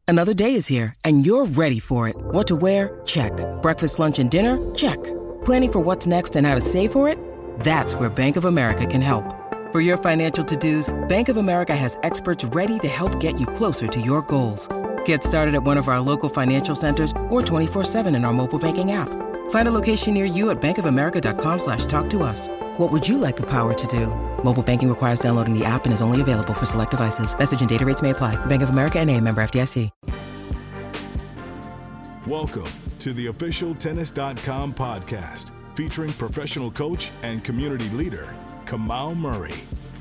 Another day is here, and you're ready for it. What to wear? Check. Breakfast, lunch, and dinner? Check. Planning for what's next and how to save for it? That's where Bank of America can help. For your financial to-dos, Bank of America has experts ready to help get you closer to your goals. Get started at one of our local financial centers or 24/7 in our mobile banking app. Find a location near you at bankofamerica.com/talktous. What would you like the power to do? Mobile banking requires downloading the app and is only available for select devices. Message and data rates may apply. Bank of America N.A., member FDIC. Welcome to the official Tennis.com podcast, featuring professional coach and community leader, Kamau Murray.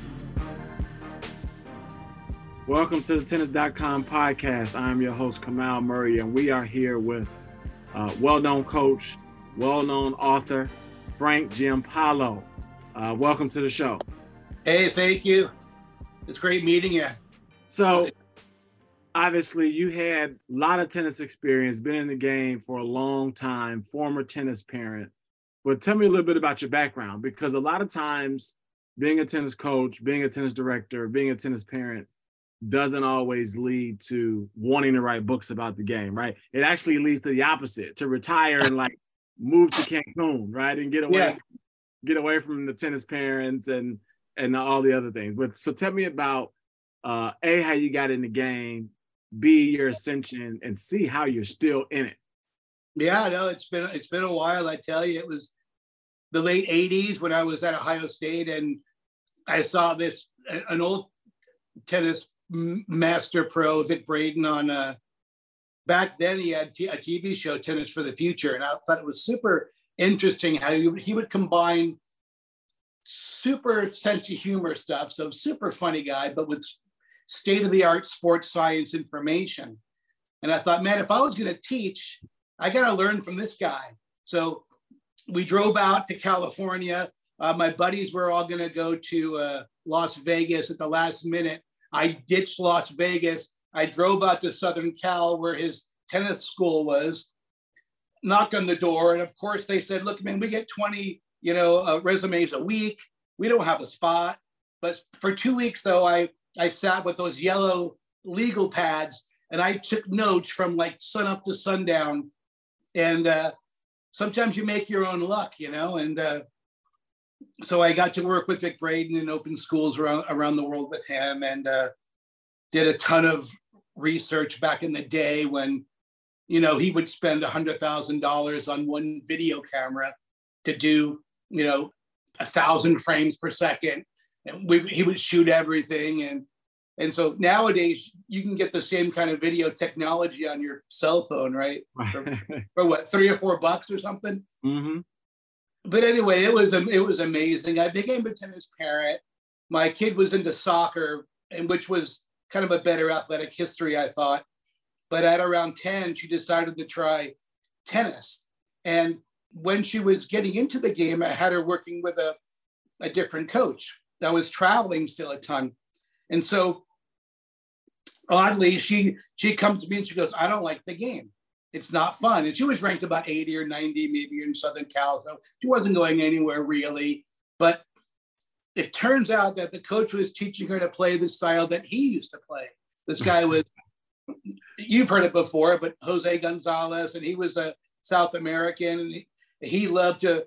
Welcome to the Tennis.com podcast. I'm your host, Kamau Murray, and we are here with well-known coach, well-known author, Frank Giampaolo. Welcome to the show. Hey, thank you. It's great meeting you. So, obviously, you had a lot of tennis experience, been in the game for a long time, former tennis parent. But tell me a little bit about your background, because a lot of times being a tennis coach, being a tennis director, being a tennis parent doesn't always lead to wanting to write books about the game, right? It actually leads to the opposite, to retire and like move to Cancun, right? And get away from the tennis parents and all the other things. But so tell me about A, how you got in the game, B, your ascension, and C, how you're still in it. Yeah, no, it's been a while. I tell you, it was the late 80s when I was at Ohio State, and I saw an old tennis master pro, Vic Braden, on back then he had a TV show, Tennis for the Future, and I thought it was super interesting how he would combine super sense of humor stuff, so super funny guy, but with state-of-the-art sports science information. And I thought, man, if I was going to teach, I got to learn from this guy. So we drove out to California. My buddies were all going to go to Las Vegas at the last minute. I ditched Las Vegas. I drove out to Southern Cal, where his tennis school was, knocked on the door. And of course they said, look, man, we get 20, resumes a week. We don't have a spot. But for 2 weeks, though, I sat with those yellow legal pads and I took notes from like sun up to sundown. And sometimes you make your own luck, and so I got to work with Vic Braden and open schools around the world with him, and did a ton of research back in the day when, he would spend $100,000 on one video camera to do, 1,000 frames per second. And he would shoot everything. And so nowadays you can get the same kind of video technology on your cell phone, right? For what, $3 or $4 or something? Mm-hmm. But anyway, it was amazing. I became a tennis parent. My kid was into soccer, and which was kind of a better athletic history, I thought. But at around 10, she decided to try tennis. And when she was getting into the game, I had her working with a different coach that was traveling still a ton. And so oddly, she comes to me and she goes, I don't like the game. It's not fun. And she was ranked about 80 or 90, maybe in Southern Cal. So she wasn't going anywhere really. But it turns out that the coach was teaching her to play the style that he used to play. This guy was, you've heard it before, but Jose Gonzalez, and he was a South American. And he loved to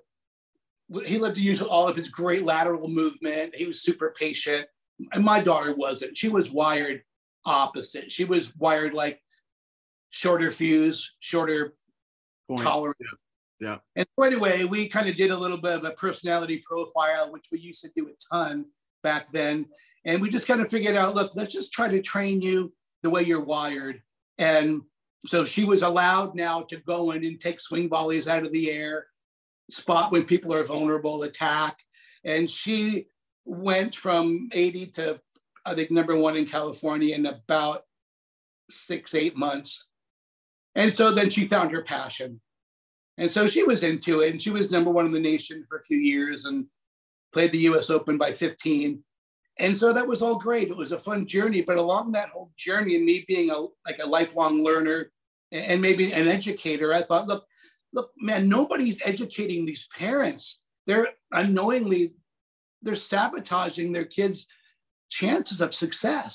use all of his great lateral movement. He was super patient. And my daughter wasn't. She was wired opposite. She was wired like shorter fuse, shorter tolerance. Yeah. And so anyway, we kind of did a little bit of a personality profile, which we used to do a ton back then. And we just kind of figured out, look, let's just try to train you the way you're wired. And so she was allowed now to go in and take swing volleys out of the air, spot when people are vulnerable, attack. And she went from 80 to, I think, #1 in California in about 6-8 months. And so then she found her passion. And so she was into it, and she was #1 in the nation for a few years and played the US Open by 15. And so that was all great. It was a fun journey, but along that whole journey and me being a lifelong learner and maybe an educator, I thought, look, man, nobody's educating these parents. They're unknowingly, they're sabotaging their kids' chances of success.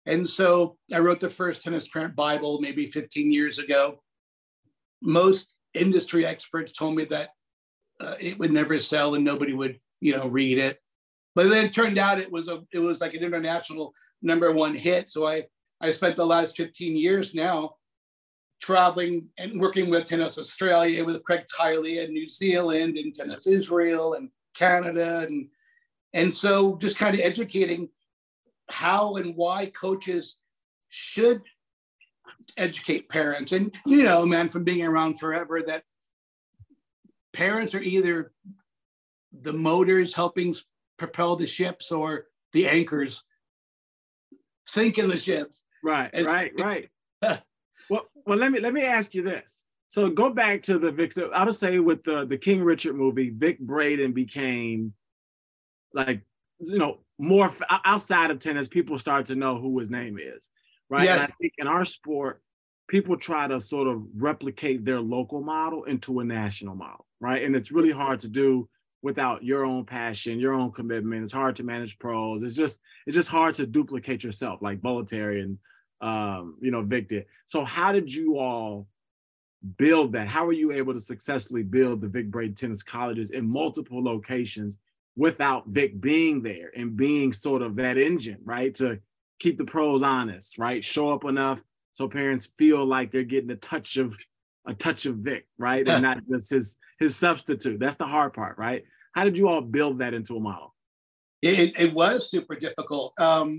And so I wrote the first tennis parent Bible maybe 15 years ago. Most industry experts told me that it would never sell and nobody would, read it. But then it turned out it was like an international #1 hit. So I spent the last 15 years now traveling and working with Tennis Australia, with Craig Tiley in New Zealand, and Tennis Israel and Canada. And so just kind of educating how and why coaches should educate parents. And, man, from being around forever, that parents are either the motors helping propel the ships or the anchors sinking the ships. Right. Well, let me ask you this. So go back to the Vic. I would say with the King Richard movie, Vic Braden became more outside of tennis. People start to know who his name is, right? Yes. And I think in our sport, people try to sort of replicate their local model into a national model, right? And it's really hard to do without your own passion, your own commitment. It's hard to manage pros. It's just hard to duplicate yourself, like Bollettieri and Vic did. So how did you all build that? How were you able to successfully build the Vic Braden Tennis Colleges in multiple locations without Vic being there and being sort of that engine, right? To keep the pros honest, right? Show up enough so parents feel like they're getting a touch of Vic, right? And not just his substitute. That's the hard part, right? How did you all build that into a model? It was super difficult.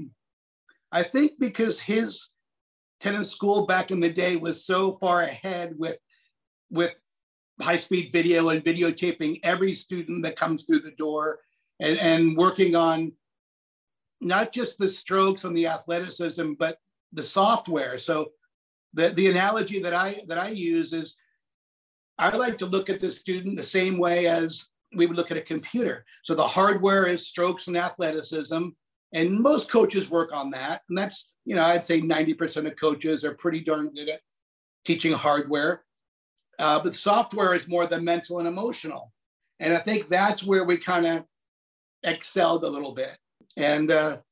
I think because his tennis school back in the day was so far ahead with high-speed video and videotaping every student that comes through the door, and working on not just the strokes and the athleticism, but the software. So the analogy that I use is, I like to look at the student the same way as we would look at a computer. So the hardware is strokes and athleticism, and most coaches work on that. And that's, I'd say 90% of coaches are pretty darn good at teaching hardware. But software is more the mental and emotional. And I think that's where we kind of excelled a little bit. And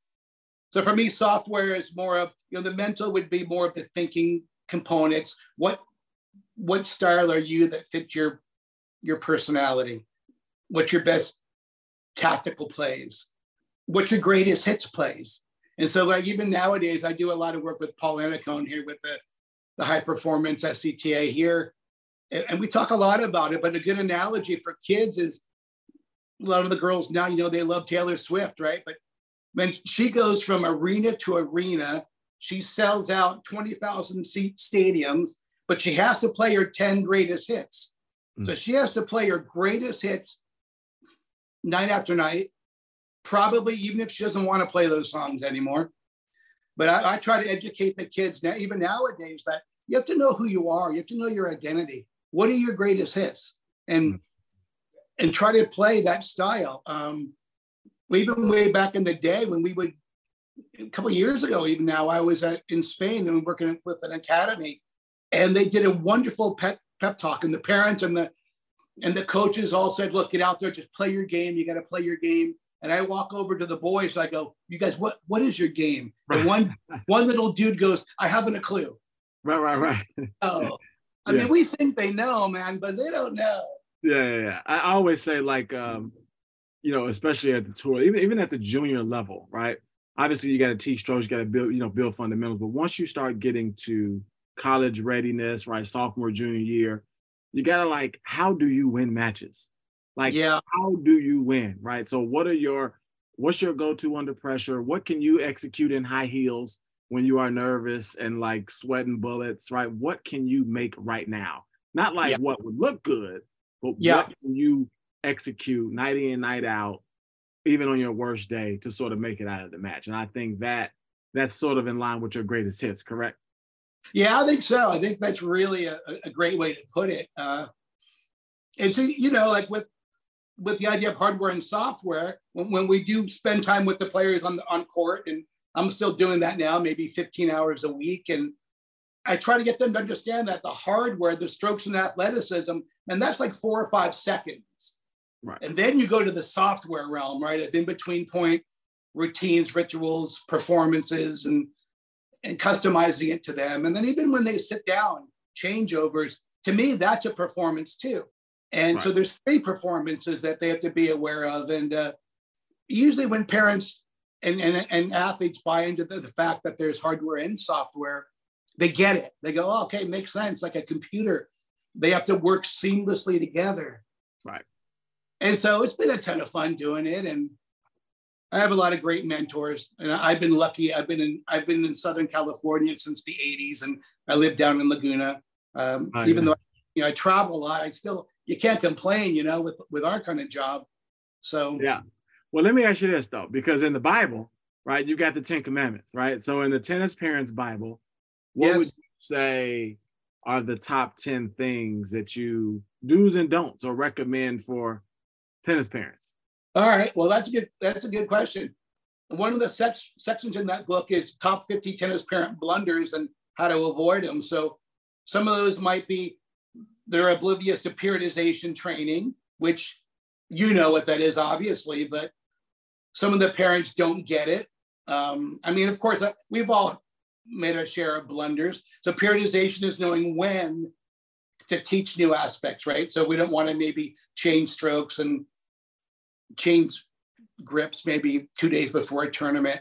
so for me, software is more of, the mental would be more of the thinking components. What style are you that fits your personality? What's your best tactical plays? What's your greatest hits plays? And so like even nowadays, I do a lot of work with Paul Annacone here with the high performance SCTA here. And we talk a lot about it, but a good analogy for kids is a lot of the girls now, they love Taylor Swift, right? But when she goes from arena to arena, she sells out 20,000 seat stadiums, but she has to play her 10 greatest hits. So she has to play her greatest hits night after night, probably even if she doesn't want to play those songs anymore. But I try to educate the kids now, even nowadays, that you have to know who you are. You have to know your identity. What are your greatest hits? And try to play that style. Even way back in the day when we would, a couple of years ago, even now, I was in Spain and working with an academy, and they did a wonderful pep talk, and the parents and the coaches all said, look, get out there, just play your game. You got to play your game. And I walk over to the boys, I go, you guys, what is your game? And one little dude goes, I haven't a clue. Right. Oh, I mean, we think they know, man, but they don't know. Yeah. I always say, like, especially at the tour, even at the junior level, right? Obviously, you got to teach strokes, you got to build fundamentals. But once you start getting to college readiness, right, sophomore, junior year, you got to how do you win matches? How do you win, right? So what's your go-to under pressure? What can you execute in high heels when you are nervous and sweating bullets, right? What can you make right now? Not what would look good, but what can you execute night in, night out, even on your worst day, to sort of make it out of the match? And I think that's sort of in line with your greatest hits, correct? Yeah, I think so. I think that's really a great way to put it. And so, with the idea of hardware and software, when we do spend time with the players on court, and I'm still doing that now, maybe 15 hours a week. And I try to get them to understand that the hardware, the strokes and athleticism, and that's 4 or 5 seconds. Right. And then you go to the software realm, right? In between point routines, rituals, performances, and and customizing it to them. And then even when they sit down, changeovers, to me, that's a performance too. And so there's 3 performances that they have to be aware of. And usually when parents and athletes buy into the fact that there's hardware and software, they get it. They go, oh, okay, makes sense. Like a computer, they have to work seamlessly together. Right. And so it's been a ton of fun doing it. And I have a lot of great mentors, and I've been lucky. I've been in Southern California since the 80s, and I live down in Laguna. Even though I travel a lot, you can't complain, with our kind of job. So yeah. Well, let me ask you this though, because in the Bible, right, you got the 10 Commandments, right? So in the Tennis Parents Bible, what would you say are the top 10 things that you do's and don'ts or recommend for tennis parents? All right. Well, that's a good question. One of the sections in that book is top 50 tennis parent blunders and how to avoid them. So some of those might be they're oblivious to periodization training, which you know what that is, obviously, but some of the parents don't get it. Of course, we've all made our share of blunders. So periodization is knowing when to teach new aspects, right? So we don't want to maybe change strokes and change grips maybe 2 days before a tournament.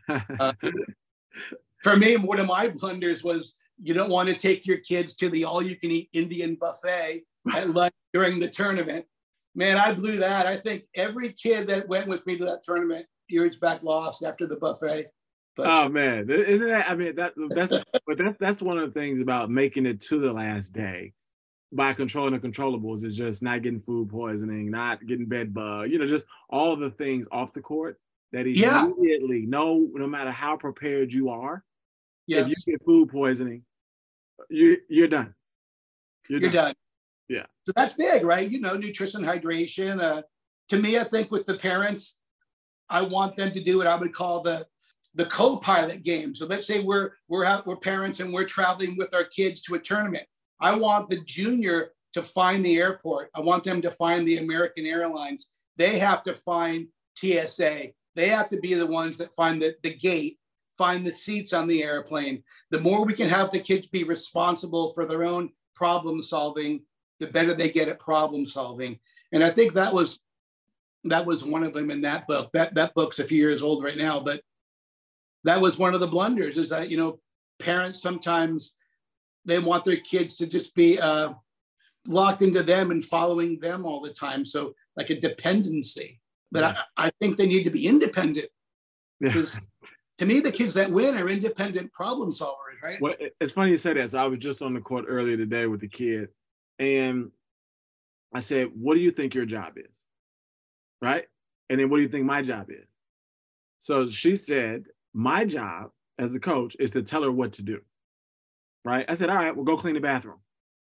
For me, one of my blunders was you don't want to take your kids to the all-you-can-eat Indian buffet at lunch during the tournament. Man, I blew that. I think every kid that went with me to that tournament years back lost after the buffet. But, oh man, isn't that? I mean, that's one of the things about making it to the last day by controlling the controllables is just not getting food poisoning, not getting bed bug, just all the things off the court that immediately no matter how prepared you are, if you get food poisoning, you're done. You're done. Yeah. So that's big, right? Nutrition, hydration. To me, I think with the parents, I want them to do what I would call the co-pilot game. So let's say we're parents and we're traveling with our kids to a tournament. I want the junior to find the airport. I want them to find the American Airlines. They have to find TSA. They have to be the ones that find the gate, find the seats on the airplane. The more we can have the kids be responsible for their own problem solving, the better they get at problem solving. And I think that was one of them in that book. That book's a few years old right now, but that was one of the blunders is that, parents sometimes they want their kids to just be locked into them and following them all the time. So like a dependency. But I think they need to be independent because to me, the kids that win are independent problem solvers, right? Well, it's funny you say that. So I was just on the court earlier today with a kid and I said, what do you think your job is? Right? And then what do you think my job is? So she said, my job as the coach is to tell her what to do. Right? I said, all right, we'll go clean the bathroom.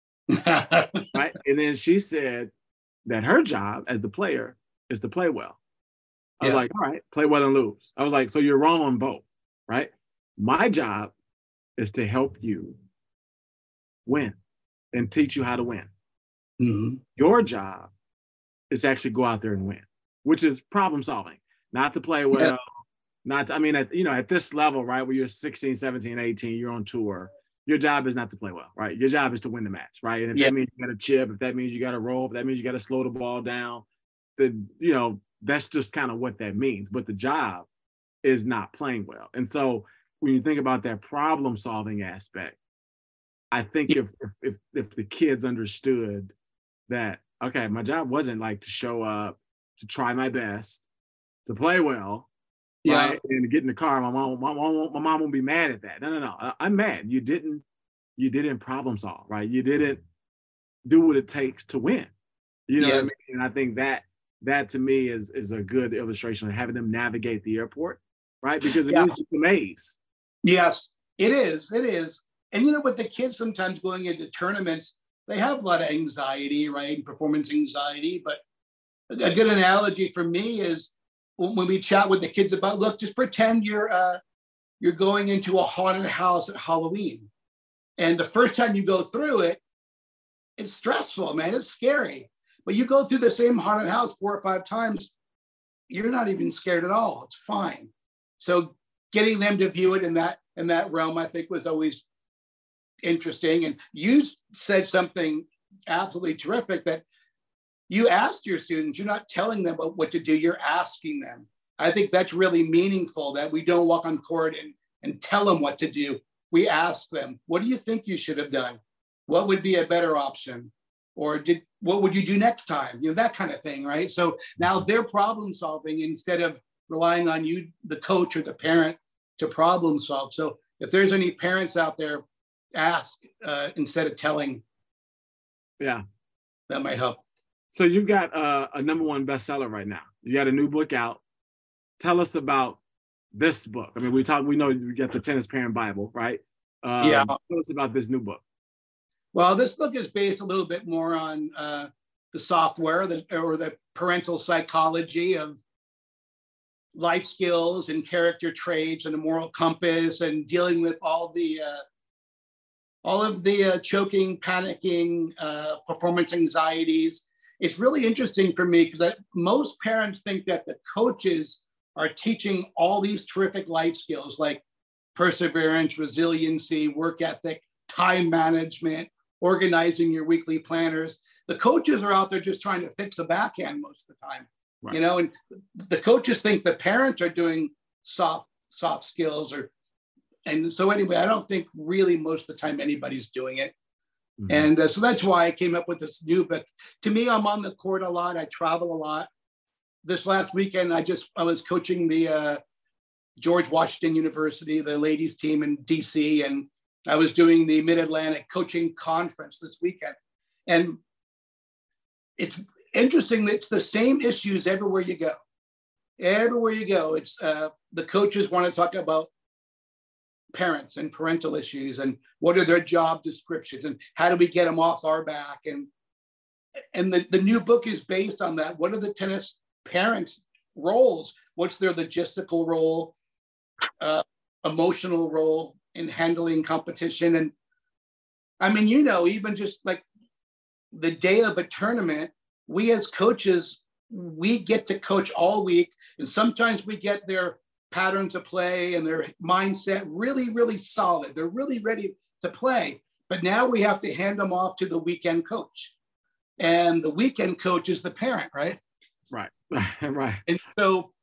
Right? And then she said that her job as the player is to play well. I was like, all right, play well and lose. I was like, so you're wrong on both, right? My job is to help you win and teach you how to win. Mm-hmm. Your job is to actually go out there and win, which is problem solving, not to play well, at this level, right, where you're 16, 17, 18, you're on tour. Your job is not to play well, right? Your job is to win the match, right? And if that means you got to chip, if that means you got to roll, if that means you got to slow the ball down, then, that's just kind of what that means. But the job is not playing well. And so when you think about that problem solving aspect, I think if the kids understood that, okay, my job wasn't like to show up, to try my best, to play well, right, and get in the car. My mom won't be mad at that. No. I'm mad. You didn't problem solve, right? You didn't do what it takes to win. You know what I mean? And I think that to me is a good illustration of having them navigate the airport, right? Because it is just a maze. Yes, it is. It is. And with the kids sometimes going into tournaments, they have a lot of anxiety, right? Performance anxiety. But a good analogy for me is when we chat with the kids about, look, just pretend you're going into a haunted house at Halloween. And the first time you go through it, it's stressful, man. It's scary. But you go through the same haunted house 4 or 5 times, you're not even scared at all. It's fine. So getting them to view it in that in that realm, I think was always interesting. And you said something absolutely terrific, that you asked your students, you're not telling them what to do, you're asking them. I think that's really meaningful, that we don't walk on court and tell them what to do. We ask them, what do you think you should have done? What would be a better option? Or what would you do next time? You know, that kind of thing, right? So now they're problem solving instead of relying on you, the coach or the parent, to problem solve. So if there's any parents out there, ask instead of telling. Yeah. That might help. So you've got a #1 bestseller right now. You got a new book out. Tell us about this book. I mean, we know you got the Tennis Parent Bible, right? Yeah. Tell us about this new book. Well, this book is based a little bit more on the software or the parental psychology of life skills and character traits and a moral compass, and dealing with all of the choking, panicking, performance anxieties. It's really interesting for me because most parents think that the coaches are teaching all these terrific life skills like perseverance, resiliency, work ethic, time management, organizing your weekly planners. The coaches are out there just trying to fix a backhand most of the time, right. You know, and the coaches think the parents are doing soft skills and so anyway, I don't think really most of the time anybody's doing it. Mm-hmm. And so that's why I came up with this new book. To me, I'm on the court a lot. I travel a lot. This last weekend, I was coaching the George Washington University, the ladies team in DC, and I was doing the Mid-Atlantic Coaching Conference this weekend. And it's interesting that it's the same issues everywhere you go. Everywhere you go, it's the coaches want to talk about parents and parental issues and what are their job descriptions and how do we get them off our back. And the new book is based on that. What are the tennis parents' roles? What's their logistical role, emotional role in handling competition? And I mean, you know, even just like the day of a tournament, we as coaches, we get to coach all week. And sometimes we get their patterns of play and their mindset really, really solid. They're really ready to play. But now we have to hand them off to the weekend coach. And the weekend coach is the parent, right? Right, right. And so,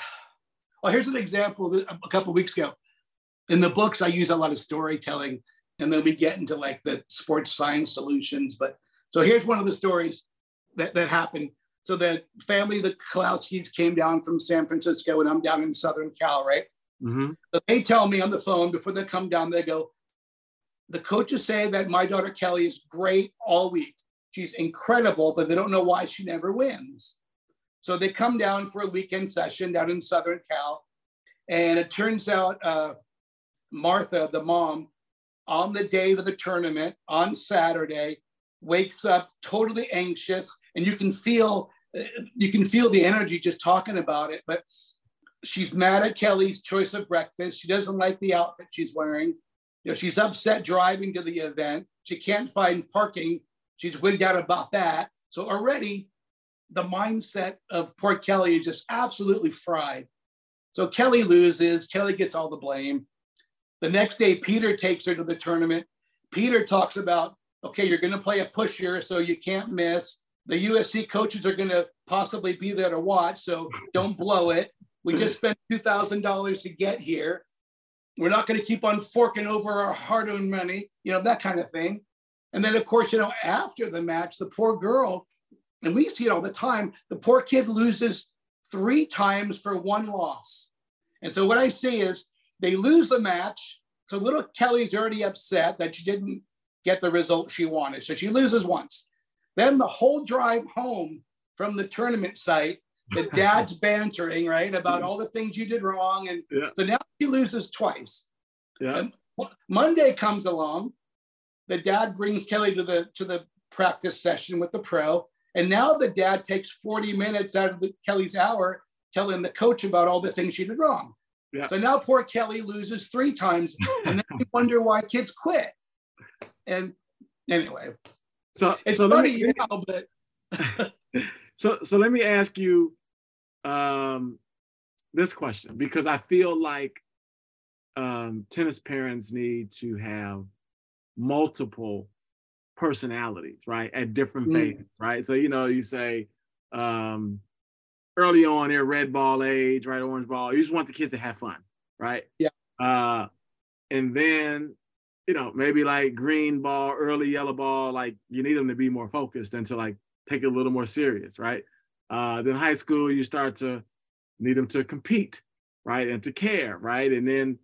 well, here's an example that a couple of weeks ago. In the books, I use a lot of storytelling, and then we get into like the sports science solutions. But so here's one of the stories that happened. So the family, the Kalowskis, came down from San Francisco, and I'm down in Southern Cal, right? Mm-hmm. So they tell me on the phone before they come down, they go, the coaches say that my daughter Kelly is great all week. She's incredible, but they don't know why she never wins. So they come down for a weekend session down in Southern Cal. And it turns out Martha, the mom, on the day of the tournament, on Saturday, wakes up totally anxious. And you can feel the energy just talking about it. But she's mad at Kelly's choice of breakfast. She doesn't like the outfit she's wearing. You know, she's upset driving to the event. She can't find parking. She's wigged out about that. So already the mindset of poor Kelly is just absolutely fried. So Kelly loses. Kelly gets all the blame. The next day, Peter takes her to the tournament. Peter talks about, okay, you're going to play a pusher, so you can't miss. The USC coaches are going to possibly be there to watch, so don't blow it. We just spent $2,000 to get here. We're not going to keep on forking over our hard-earned money, you know, that kind of thing. And then, of course, you know, after the match, the poor girl, and we see it all the time, the poor kid loses 3 times for 1 loss. And so what I see is they lose the match. So little Kelly's already upset that she didn't get the result she wanted. So she loses once. Then the whole drive home from the tournament site, the dad's bantering, right, about all the things you did wrong. And so now she loses twice. Yeah. And Monday comes along. The dad brings Kelly to the practice session with the pro. And now the dad takes 40 minutes out of Kelly's hour telling the coach about all the things she did wrong. Yeah. So now poor Kelly loses 3 times, and then you wonder why kids quit. And anyway, so funny now, but so let me ask you this question, because I feel like tennis parents need to have multiple personalities, right? At different phases, right? So, you say early on, they're red ball age, right? Orange ball. You just want the kids to have fun, right? Yeah. And then, maybe like green ball, early yellow ball, like you need them to be more focused and to like take it a little more serious, right? Then high school, you start to need them to compete, right? And to care, right? And then,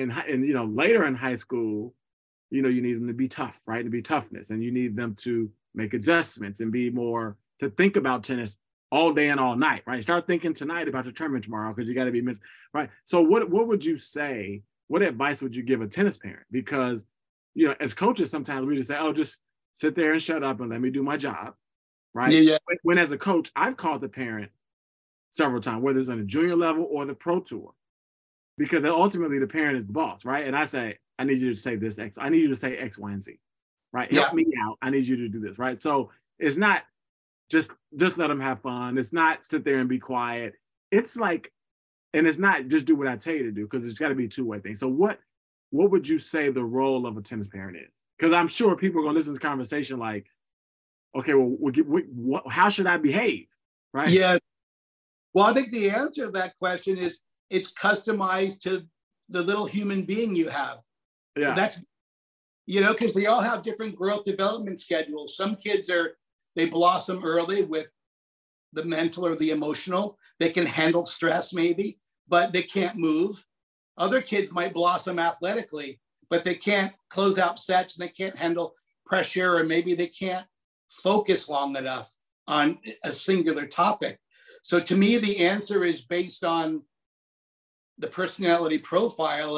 later in high school, you need them to be tough, right? To be toughness. And you need them to make adjustments and be more, to think about tennis all day and all night, right? Start thinking tonight about your tournament tomorrow because you got to be, right? So what would you say, what advice would you give a tennis parent? Because, as coaches, sometimes we just say, oh, just sit there and shut up and let me do my job, right? Yeah. When as a coach, I've called the parent several times, whether it's on the junior level or the pro tour, because ultimately the parent is the boss, right? And I say, I need you to say this X. I need you to say X, Y, and Z, right? Help me out. I need you to do this, right? So it's not just let them have fun. It's not sit there and be quiet. It's like, and it's not just do what I tell you to do, because it's got to be a two-way thing. So what would you say the role of a tennis parent is? Because I'm sure people are going to listen to this conversation like, okay, well, how should I behave, right? Yeah. Well, I think the answer to that question is it's customized to the little human being you have. Yeah. That's, because they all have different growth development schedules. Some kids they blossom early with the mental or the emotional. They can handle stress maybe, but they can't move. Other kids might blossom athletically, but they can't close out sets and they can't handle pressure, or maybe they can't focus long enough on a singular topic. So to me, the answer is based on the personality profile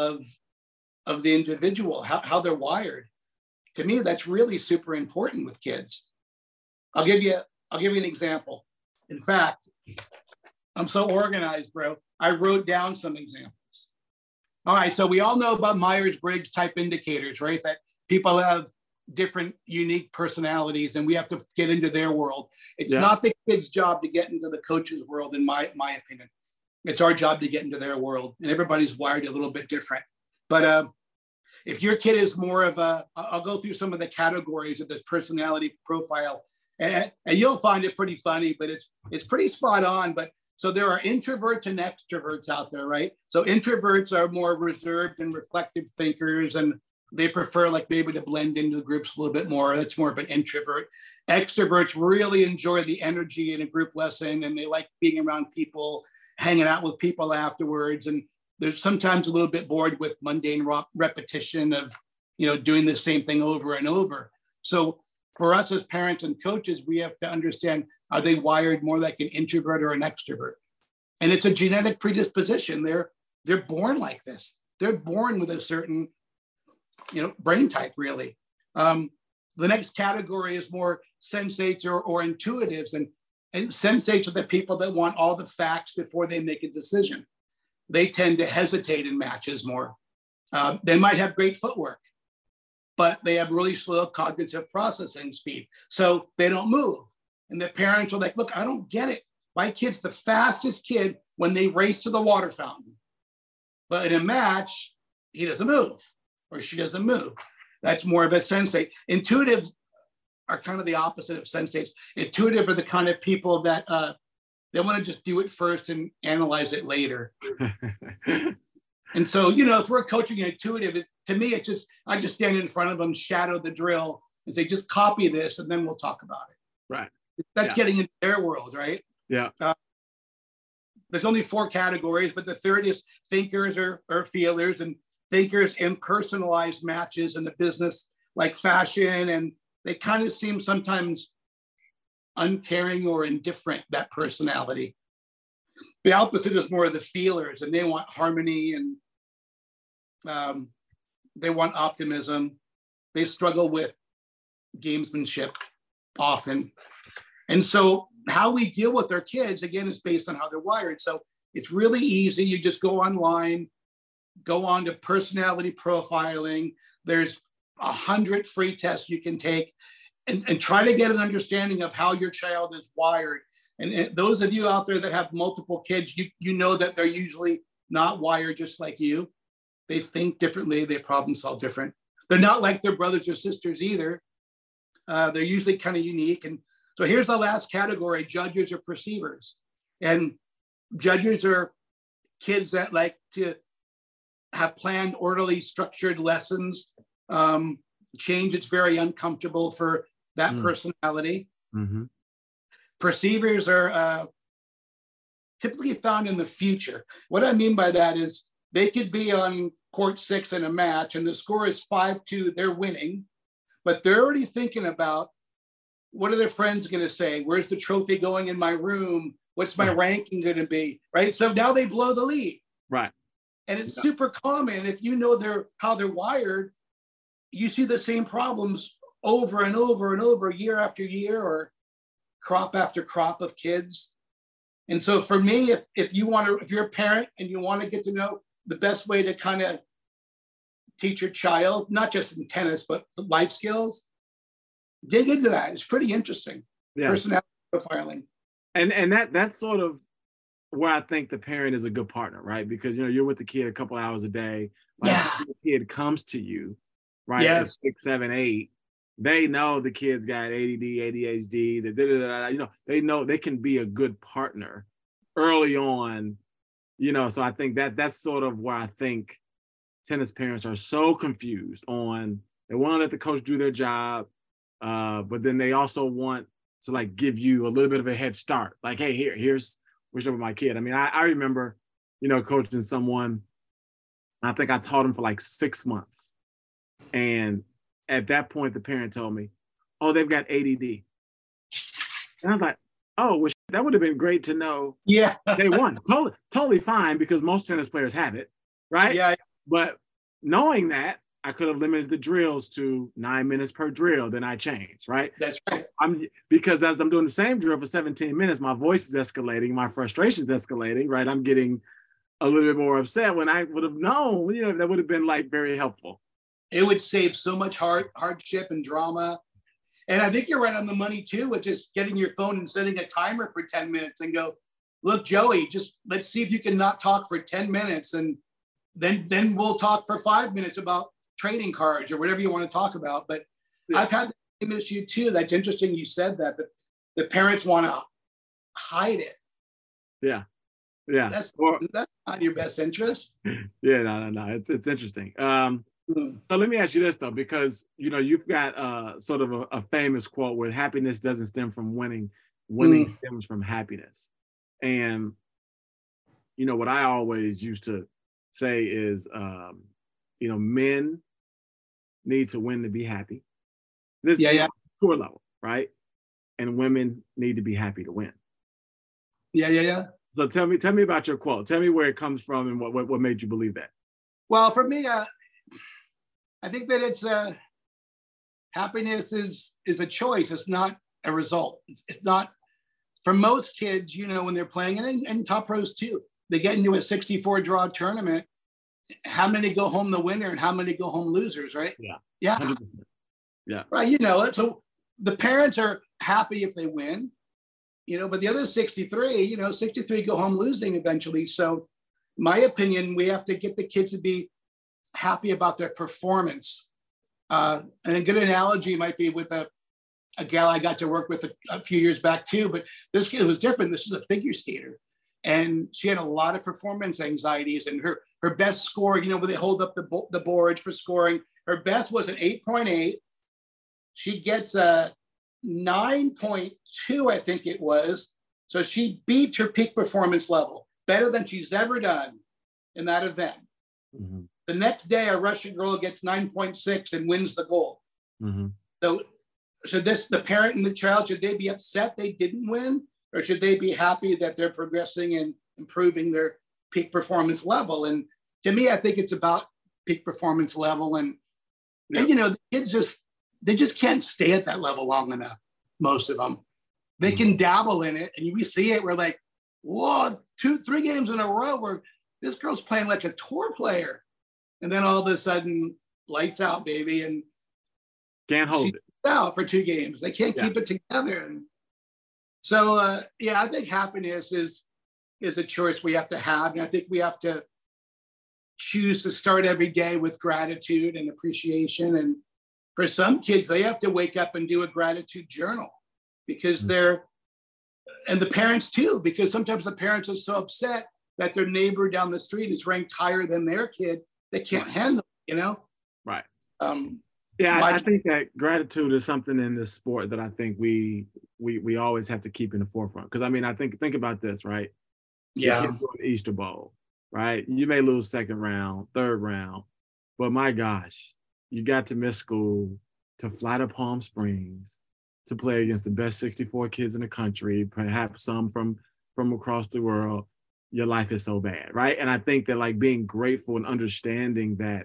of the individual, how they're wired. To me, that's really super important with kids. I'll give you an example. In fact, I'm so organized, bro. I wrote down some examples. All right, so we all know about Myers-Briggs type indicators, right? That people have different unique personalities and we have to get into their world. It's not the kid's job to get into the coach's world, in my opinion. It's our job to get into their world, and everybody's wired a little bit different. But if your kid is more of I'll go through some of the categories of this personality profile, and you'll find it pretty funny, but it's pretty spot on. But so there are introverts and extroverts out there, right? So introverts are more reserved and reflective thinkers, and they prefer like maybe to blend into the groups a little bit more. That's more of an introvert. Extroverts really enjoy the energy in a group lesson, and they like being around people, hanging out with people afterwards. And they're sometimes a little bit bored with mundane repetition of, doing the same thing over and over. So for us as parents and coaches, we have to understand, are they wired more like an introvert or an extrovert? And it's a genetic predisposition. They're born like this. They're born with a certain, brain type, really. The next category is more sensates or intuitives. And sensates are the people that want all the facts before they make a decision. They tend to hesitate in matches more. They might have great footwork, but they have really slow cognitive processing speed. So they don't move. And the parents are like, look, I don't get it. My kid's the fastest kid when they race to the water fountain. But in a match, he doesn't move or she doesn't move. That's more of a sensate. Intuitive are kind of the opposite of sensates. Intuitive are the kind of people that they want to just do it first and analyze it later. And so, if we're coaching an intuitive, to me, it's just, I just stand in front of them, shadow the drill and say, just copy this and then we'll talk about it. Right. That's getting into their world, right? Yeah. There's only 4 categories, but the third is thinkers or feelers, and thinkers in personalized matches in the business like fashion, and they kind of seem sometimes uncaring or indifferent, that personality. The opposite is more of the feelers, and they want harmony and they want optimism. They struggle with gamesmanship often. And so how we deal with our kids, again, is based on how they're wired. So it's really easy. You just go online, go on to personality profiling. There's 100 free tests you can take and try to get an understanding of how your child is wired. And those of you out there that have multiple kids, you know that they're usually not wired just like you. They think differently. They problem solve different. They're not like their brothers or sisters either. They're usually kind of unique. And so here's the last category, judges or perceivers. And judges are kids that like to have planned, orderly, structured lessons. Change, it's very uncomfortable for that personality. Mm-hmm. Perceivers are typically found in the future. What I mean by that is they could be on court 6 in a match and the score is 5-2, they're winning, but they're already thinking about what are their friends going to say? Where's the trophy going in my room? What's my ranking going to be? Right. So now they blow the lead. Right. And it's super common. If you know how they're wired, you see the same problems over and over and over, year after year, or crop after crop of kids. And so for me, if you're a parent and you want to get to know the best way to kind of teach your child, not just in tennis, but life skills, dig into that. It's pretty interesting. Yeah. Personality profiling. And that's sort of where I think the parent is a good partner, right? Because, you're with the kid a couple hours a day. The kid comes to you, right? Yes. At 6, 7, 8. They know the kid's got ADD, ADHD, they know they can be a good partner early on, so I think that's sort of where I think tennis parents are so confused on, they want to let the coach do their job, but then they also want to like give you a little bit of a head start. Like, hey, here's what's up with my kid. I mean, I remember, coaching someone, I think I taught him for like 6 months. And at that point, the parent told me, oh, they've got ADD. And I was like, oh, well, that would have been great to know. Yeah. Day one. Totally fine, because most tennis players have it, right? Yeah. But knowing that, I could have limited the drills to 9 minutes per drill, then I changed, right? That's right. Because as I'm doing the same drill for 17 minutes, my voice is escalating, my frustration's escalating, right? I'm getting a little bit more upset. When I would have known, that would have been like very helpful. It would save so much hardship and drama. And I think you're right on the money too, with just getting your phone and setting a timer for 10 minutes and go, look, Joey, just let's see if you can not talk for 10 minutes. And then we'll talk for 5 minutes about trading cards or whatever you want to talk about. But I've had the same issue too. That's interesting you said that, but the parents want to hide it. Yeah. Yeah. That's not your best interest. Yeah, no. It's interesting. So let me ask you this though, because you've got sort of a famous quote where happiness doesn't stem from winning stems from happiness. And what I always used to say is men need to win to be happy. This is tour level, right? And women need to be happy to win. Yeah. So tell me about your quote. Tell me where it comes from and what made you believe that. Well, for me, I think that it's happiness is a choice. It's not a result. It's not, for most kids, when they're playing, and top pros too, they get into a 64 draw tournament. How many go home the winner and how many go home losers, right? Yeah. 100%. Yeah. Right. So the parents are happy if they win, but the other 63, 63 go home losing eventually. So my opinion, we have to get the kids to be happy about their performance. And a good analogy might be with a gal I got to work with a few years back too, but this kid was different. This is a figure skater. And she had a lot of performance anxieties, and her best score, where they hold up the boards for scoring, her best was an 8.8. She gets a 9.2, I think it was. So she beat her peak performance level, better than she's ever done in that event. Mm-hmm. The next day, a Russian girl gets 9.6 and wins the gold. Mm-hmm. So the parent and the child, should they be upset they didn't win? Or should they be happy that they're progressing and improving their peak performance level? And to me, I think it's about peak performance level. And the kids just can't stay at that level long enough, most of them. They can dabble in it. And we see it, we're like, whoa, 2-3 games in a row where this girl's playing like a tour player. And then all of a sudden, lights out, baby. And can't hold it out for 2 games. They can't keep it together. And so, I think happiness is a choice we have to have. And I think we have to choose to start every day with gratitude and appreciation. And for some kids, they have to wake up and do a gratitude journal because and the parents too, because sometimes the parents are so upset that their neighbor down the street is ranked higher than their kid. They can't handle it, Right. I think that gratitude is something in this sport that I think we always have to keep in the forefront. Because I mean, think about this, right? Yeah. The Easter Bowl, right? You may lose second round, third round, but my gosh, you got to miss school to fly to Palm Springs to play against the best 64 kids in the country, perhaps some from across the world. Your life is so bad, right? And I think that like being grateful and understanding that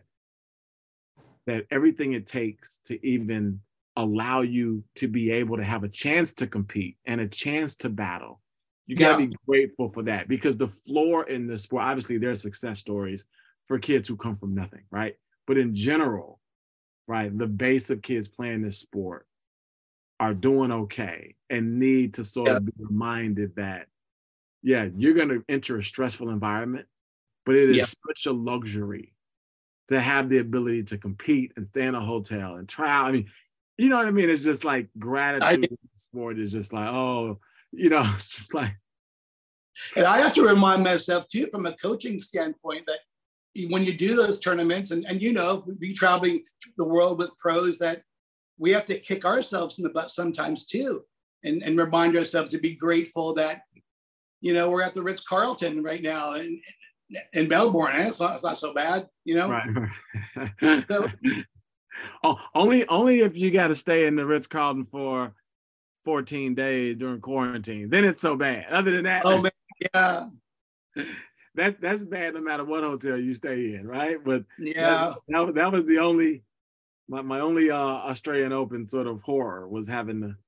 everything it takes to even allow you to be able to have a chance to compete and a chance to battle, you got to be grateful for that, because the floor in the sport, obviously there's success stories for kids who come from nothing, right? But in general, right, the base of kids playing this sport are doing okay and need to sort of be reminded that, you're going to enter a stressful environment, but it is such a luxury to have the ability to compete and stay in a hotel and try out. I mean, you know what I mean? It's just like gratitude in sport is just like, it's just like. And I have to remind myself too, from a coaching standpoint, that when you do those tournaments and we traveling the world with pros, that we have to kick ourselves in the butt sometimes too, and remind ourselves to be grateful that, we're at the Ritz-Carlton right now in Melbourne, and it's not so bad, Right. So, only if you got to stay in the Ritz-Carlton for 14 days during quarantine, then it's so bad. Other than that, oh man, that's bad no matter what hotel you stay in, right? But that was the only my only Australian Open sort of horror was having the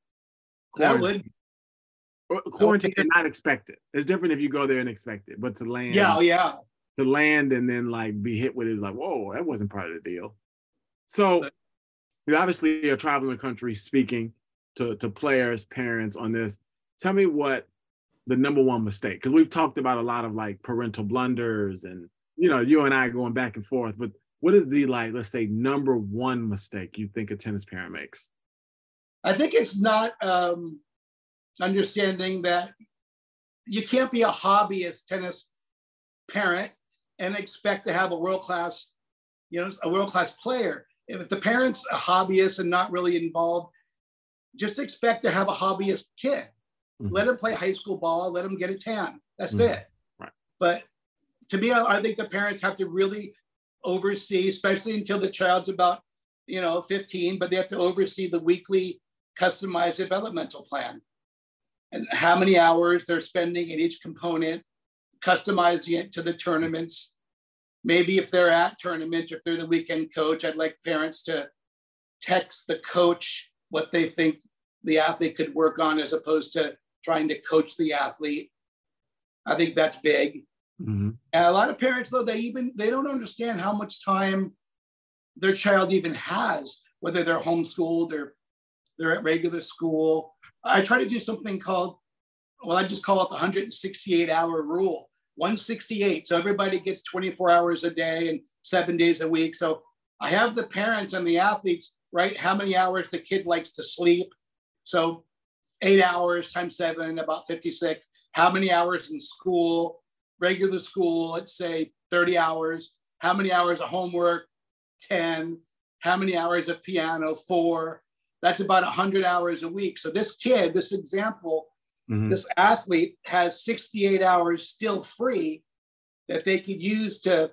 quarantine and not expect it. It's different if you go there and expect it, but to land, to land and then like be hit with it, like, whoa, that wasn't part of the deal. So you obviously are traveling the country speaking to players, parents on this. Tell me what the number one mistake, because we've talked about a lot of like parental blunders and, you and I going back and forth, but what is the, like, let's say number one mistake you think a tennis parent makes? I think it's not understanding that you can't be a hobbyist tennis parent and expect to have a world-class player. If the parent's a hobbyist and not really involved, just expect to have a hobbyist kid. Mm-hmm. Let him play high school ball, let him get a tan. That's it. Right. But to me, I think the parents have to really oversee, especially until the child's about, 15, but they have to oversee the weekly customized developmental plan and how many hours they're spending in each component, customizing it to the tournaments. Maybe if they're at tournaments, if they're the weekend coach, I'd like parents to text the coach what they think the athlete could work on as opposed to trying to coach the athlete. I think that's big. Mm-hmm. And a lot of parents, though, they don't understand how much time their child even has, whether they're homeschooled or they're at regular school. I try to do something called, I just call it the 168-hour rule. 168. So everybody gets 24 hours a day and 7 days a week. So I have the parents and the athletes write how many hours the kid likes to sleep. So 8 hours times 7, about 56. How many hours in school, regular school, let's say 30 hours. How many hours of homework? 10. How many hours of piano? 4. That's about 100 hours a week. So this kid, this example, this athlete has 68 hours still free that they could use to,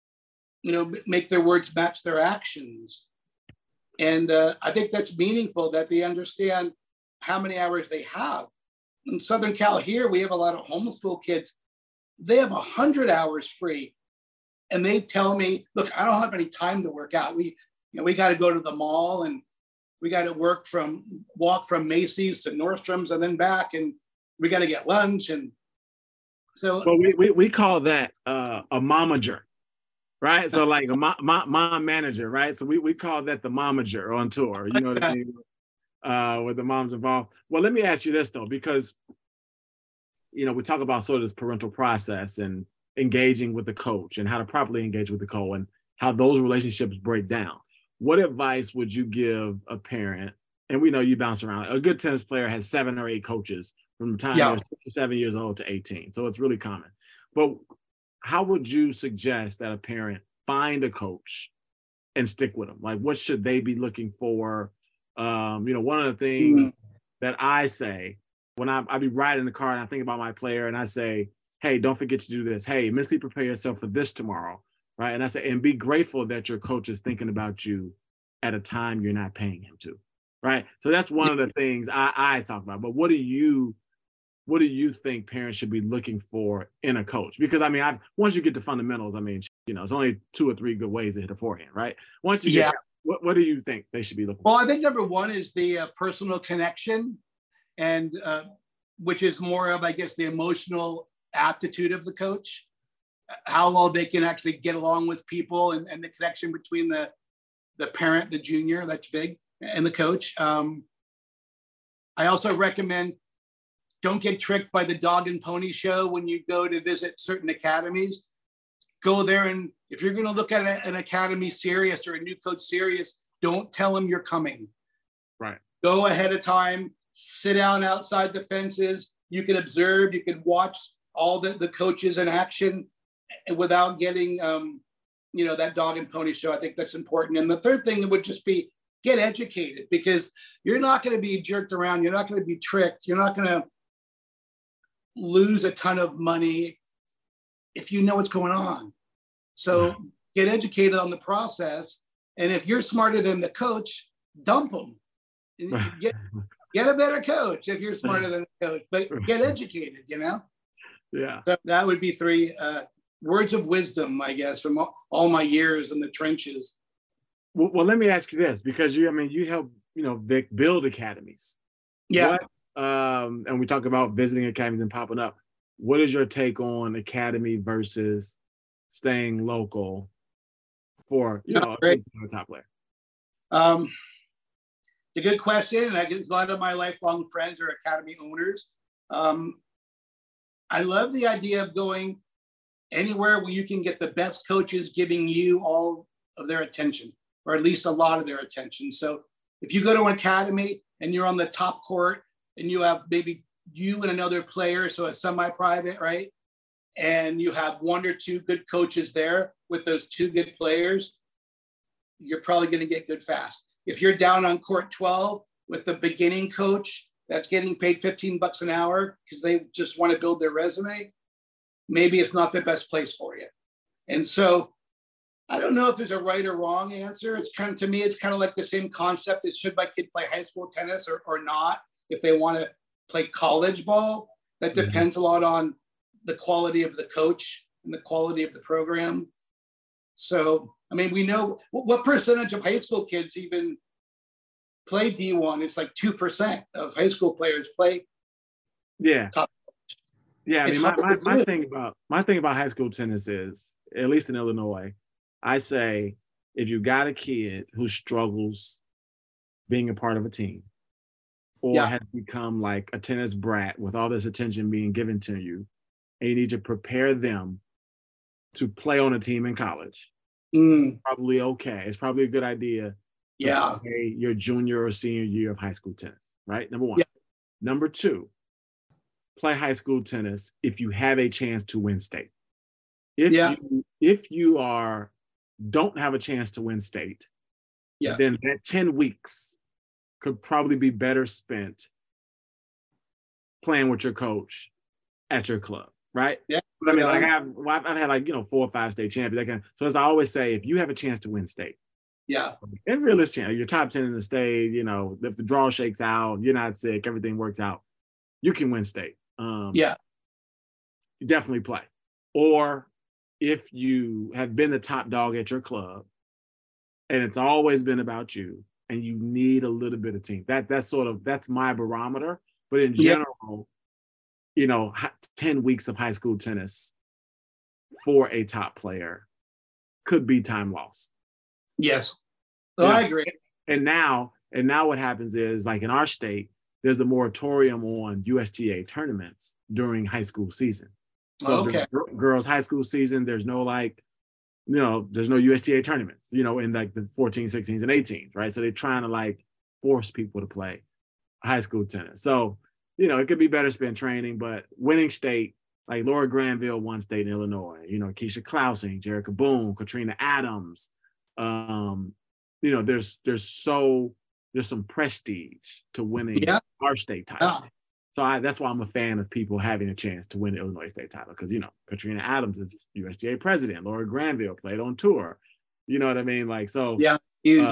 make their words match their actions. And I think that's meaningful that they understand how many hours they have. In Southern Cal here, we have a lot of homeschool kids. They have 100 hours free. And they tell me, look, I don't have any time to work out. We got to go to the mall and we got to walk from Macy's to Nordstrom's and then back. And we got to get lunch. And so. Well, we call that a momager, right? So like a mom manager, right? So we call that the momager on tour. You know what I mean? With the moms involved. Well, let me ask you this though, because, we talk about sort of this parental process and engaging with the coach and how to properly engage with the coach and how those relationships break down. What advice would you give a parent? And we know you bounce around. A good tennis player has 7 or 8 coaches from the time they're 6 or 7 years old to 18. So it's really common. But how would you suggest that a parent find a coach and stick with them? Like, what should they be looking for? One of the things that I say when I be riding in the car and I think about my player and I say, hey, don't forget to do this. Hey, mentally prepare yourself for this tomorrow, right? And I say, and be grateful that your coach is thinking about you at a time you're not paying him to, right? So that's one of the things I talk about. But what do you think parents should be looking for in a coach? Because I mean, once you get the fundamentals, I mean, it's only 2 or 3 good ways to hit a forehand, right? Once you get that, what do you think they should be looking for? Well, I think number one is the personal connection, and which is more of, I guess, the emotional aptitude of the coach, how well they can actually get along with people, and the connection between the parent, the junior, that's big, and the coach. I also recommend don't get tricked by the dog and pony show when you go to visit certain academies. Go there, and if you're going to look at an academy serious or a new coach serious, don't tell them you're coming. Right. Go ahead of time, sit down outside the fences. You can observe, you can watch all the coaches in action without getting, that dog and pony show. I think that's important. And the third thing would just be get educated, because you're not going to be jerked around. You're not going to be tricked. You're not going to lose a ton of money if you know what's going on. So get educated on the process. And if you're smarter than the coach, dump them. Get a better coach if you're smarter than the coach, but get educated, Yeah. So that would be 3 words of wisdom, I guess, from all my years in the trenches. Well, let me ask you this, because you help, Vic build academies. Yeah. And we talk about visiting academies and popping up. What is your take on academy versus staying local for, a top player? It's a good question. And a lot of my lifelong friends are academy owners. I love the idea of going anywhere where you can get the best coaches giving you all of their attention, or at least a lot of their attention. So if you go to an academy and you're on the top court and you have maybe you and another player, so a semi-private, right? And you have 1 or 2 good coaches there with those 2 good players, you're probably going to get good fast. If you're down on court 12 with the beginning coach that's getting paid $15 an hour because they just want to build their resume, maybe it's not the best place for you. And so I don't know if there's a right or wrong answer. To me, it's kind of like the same concept as should my kid play high school tennis or not, if they want to play college ball. That depends a lot on the quality of the coach and the quality of the program. So, we know what percentage of high school kids even play D1. It's like 2% of high school players play. Yeah. Top. Yeah. My thing about high school tennis is, at least in Illinois, I say, if you got a kid who struggles being a part of a team, or has become like a tennis brat with all this attention being given to you, and you need to prepare them to play on a team in college, probably okay. It's probably a good idea to play your junior or senior year of high school tennis, right? Number 1. Number 2, play high school tennis if you have a chance to win state. If you don't have a chance to win state, then that 10 weeks could probably be better spent playing with your coach at your club, right? Yeah. But I've had 4 or 5 state champions. So as I always say, if you have a chance to win state, and realistic, you're top 10 in the state, if the draw shakes out, you're not sick, everything works out, you can win state. You definitely play. Or if you have been the top dog at your club and it's always been about you and you need a little bit of team, that's my barometer. But in general, 10 weeks of high school tennis for a top player could be time lost. Yes. I agree. And now what happens is, like in our state, there's a moratorium on USTA tournaments during high school season. So Okay. girls' high school season, there's no there's no USTA tournaments, in like the 14s, 16s, and 18s, right? So they're trying to like force people to play high school tennis. So, it could be better spent training, but winning state, like Laura Granville won state in Illinois, Keisha Klausing, Jerica Boone, Katrina Adams. There's some prestige to winning our state title. Yeah. So that's why I'm a fan of people having a chance to win the Illinois state title, because, Katrina Adams is USTA president. Laura Granville played on tour. You know what I mean? Like, so, yeah, huge.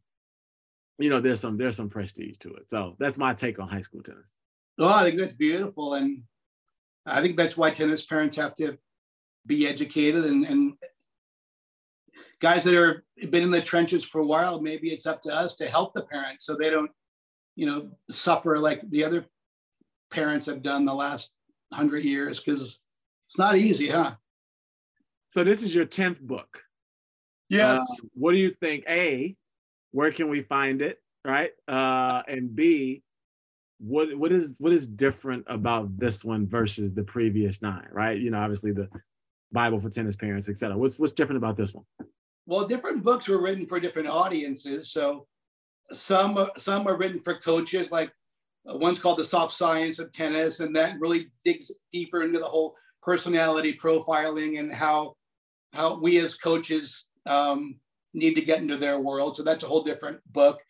There's some prestige to it. So that's my take on high school tennis. Oh, I think that's beautiful. And I think that's why tennis parents have to be educated, and guys that are been in the trenches for a while, maybe it's up to us to help the parents so they don't, suffer like the other parents have done the last 100 years, because it's not easy, huh? So this is your 10th book. Yes. What do you think? A, where can we find it? Right. And B, what is different about this one versus the previous 9? Right. Obviously the Bible for Tennis Parents, etc. What's different about this one? Well, different books were written for different audiences. So some are written for coaches, like one's called The Soft Science of Tennis, and that really digs deeper into the whole personality profiling and how we as coaches need to get into their world. So that's a whole different book.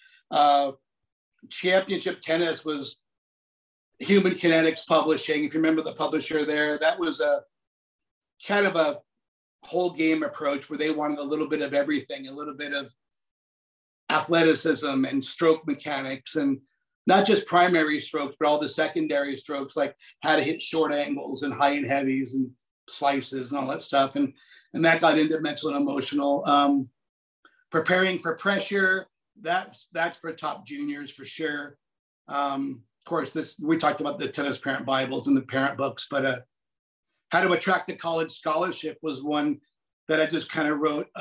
Championship Tennis was Human Kinetics Publishing. If you remember the publisher there, that was a kind of a whole game approach where they wanted a little bit of everything, a little bit of athleticism and stroke mechanics, and not just primary strokes, but all the secondary strokes, like how to hit short angles and high and heavies and slices and all that stuff. And that got into mental and emotional. Preparing for pressure, that's for top juniors for sure. Of course, we talked about the tennis parent Bibles and the parent books, but how to attract a college scholarship was one that I just kind of wrote.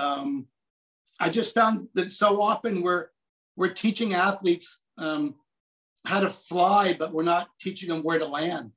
I just found that so often we're teaching athletes how to fly, but we're not teaching them where to land.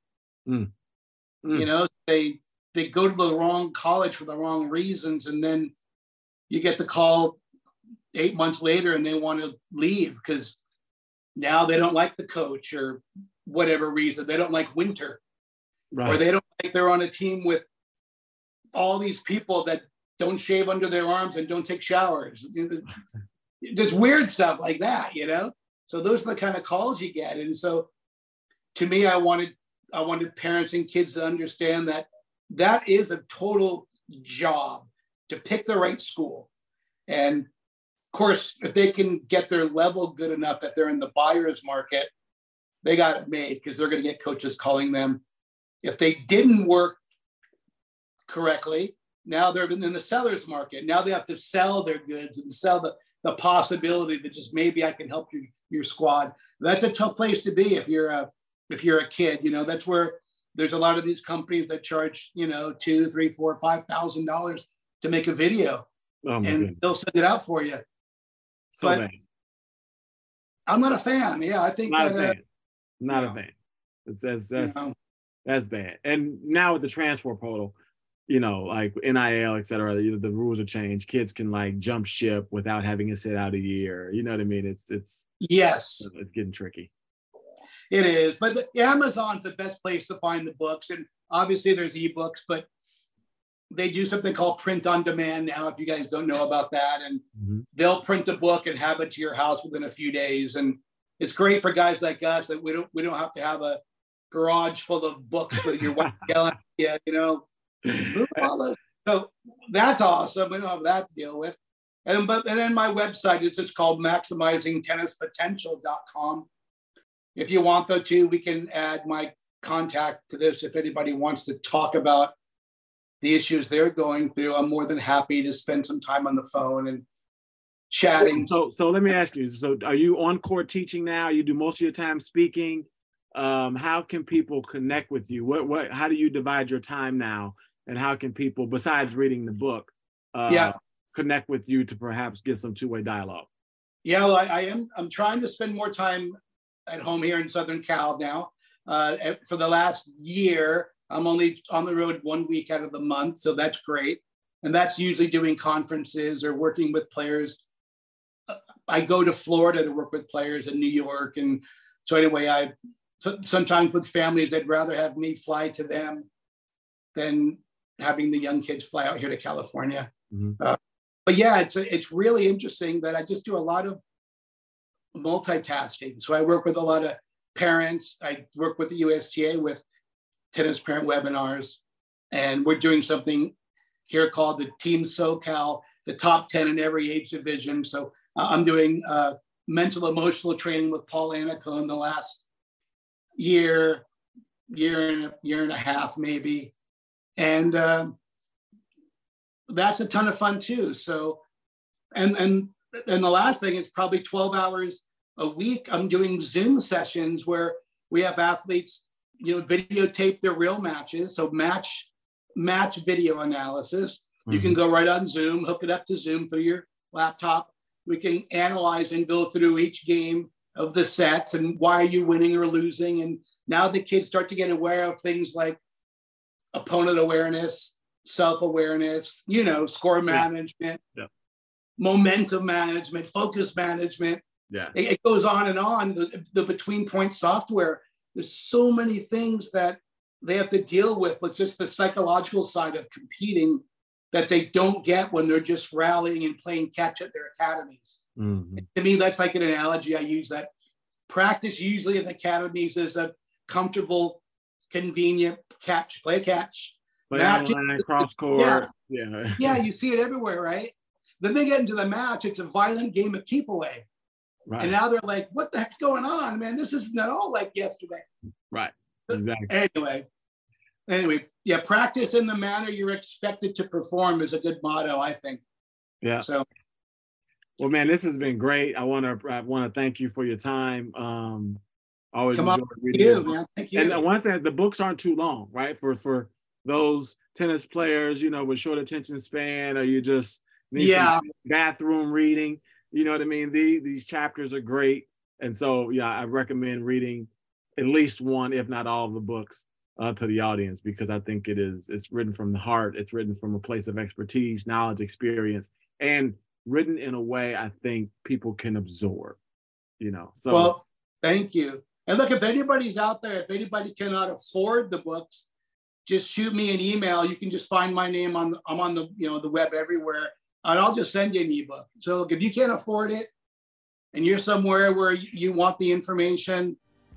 They go to the wrong college for the wrong reasons, and then you get the call 8 months later and they want to leave because now they don't like the coach or whatever reason. They don't like winter, right? Or they don't like they're on a team with all these people that don't shave under their arms and don't take showers. There's weird stuff like that, So those are the kind of calls you get. And so to me, I wanted parents and kids to understand that is a total job to pick the right school. And of course, if they can get their level good enough that they're in the buyer's market, they got it made, because they're going to get coaches calling them. If they didn't work correctly, now they're in the seller's market. Now they have to sell their goods and sell the possibility that just maybe I can help your squad. That's a tough place to be if you're a kid. That's where there's a lot of these companies that charge $2,000, $3,000, $4,000, $5,000 to make a video, and they'll send it out for you. So but bad. I'm not a fan. Yeah, I think not a fan. That's bad. And now with the transfer portal, like NIL, et cetera, the rules are changed. Kids can like jump ship without having to sit out a year. You know what I mean? It's getting tricky. It is, but Amazon's the best place to find the books, and obviously there's ebooks, but they do something called print on demand now, if you guys don't know about that. And they'll print a book and have it to your house within a few days. And it's great for guys like us that we don't have to have a garage full of books with your wife yelling at you, So that's awesome. We don't have that to deal with. And then my website is just called maximizingtennispotential.com. If you want, though, too, we can add my contact to this if anybody wants to talk about the issues they're going through. I'm more than happy to spend some time on the phone and chatting. So let me ask you, so are you on court teaching now? You do most of your time speaking. How can people connect with you? How do you divide your time now? And how can people, besides reading the book, connect with you to perhaps get some two-way dialogue? Yeah, well, I'm trying to spend more time at home here in Southern Cal now. For the last year, I'm only on the road 1 week out of the month, so that's great. And that's usually doing conferences or working with players. I go to Florida to work with players in New York. And so anyway, sometimes with families, they'd rather have me fly to them than having the young kids fly out here to California. Mm-hmm. But yeah, it's really interesting that I just do a lot of multitasking. So I work with a lot of parents. I work with the USTA with tennis parent webinars, and we're doing something here called the Team SoCal, the top 10 in every age division. So I'm doing mental emotional training with Paul Anico in the last year and a half maybe, and that's a ton of fun too. So and the last thing is probably 12 hours a week. I'm doing Zoom sessions where we have athletes, videotape their real matches. So match video analysis. Mm-hmm. You can go right on Zoom, hook it up to Zoom through your laptop. We can analyze and go through each game of the sets and why are you winning or losing. And now the kids start to get aware of things like opponent awareness, self-awareness, score management, momentum management, focus management. Yeah. It goes on and on. The between point software, there's so many things that they have to deal with just the psychological side of competing that they don't get when they're just rallying and playing catch at their academies. Mm-hmm. To me, that's like an analogy I use, that practice usually in academies is a comfortable, convenient catch, play catch. Play online, cross court. Yeah, you see it everywhere, right? Then they get into the match, it's a violent game of keep away. Right. And now they're like, what the heck's going on, man? This isn't at all like yesterday. Right, exactly. Anyway, yeah, practice in the manner you're expected to perform is a good motto, I think. Yeah. So, well, man, this has been great. I want to thank you for your time. Always enjoy reading you, man. Thank you. And once again, the books aren't too long, right? For those tennis players, with short attention span, or you just need some bathroom reading. You know what I mean? These chapters are great. And so, I recommend reading at least one, if not all of the books to the audience, because I think it's written from the heart. It's written from a place of expertise, knowledge, experience, and written in a way I think people can absorb, So, well, thank you. And look, if anybody's out there, if anybody cannot afford the books, just shoot me an email. You can just find my name I'm on the, the web everywhere. And I'll just send you an ebook. So look, if you can't afford it and you're somewhere where you want the information,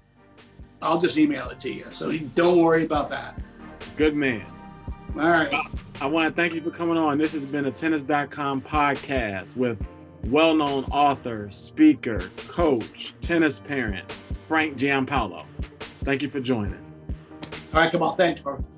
I'll just email it to you. So don't worry about that. Good man. All right. I want to thank you for coming on. This has been a Tennis.com podcast with well-known author, speaker, coach, tennis parent, Frank Giampaolo. Thank you for joining. All right, come on. Thanks, bro.